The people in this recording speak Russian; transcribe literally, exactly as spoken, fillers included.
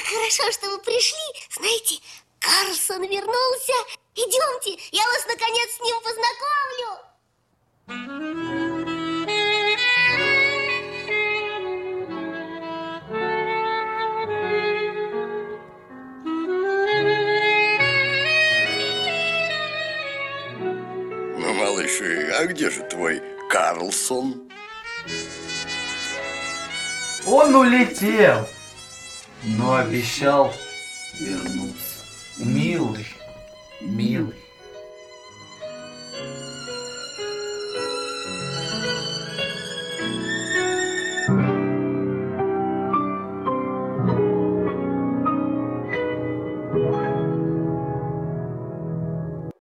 Хорошо, что вы пришли. Знаете, Карлсон вернулся. Идемте, я вас наконец с ним познакомлю. Ну, малыш, а где же твой Карлсон? Он улетел, но обещал вернуться. Милый, милый.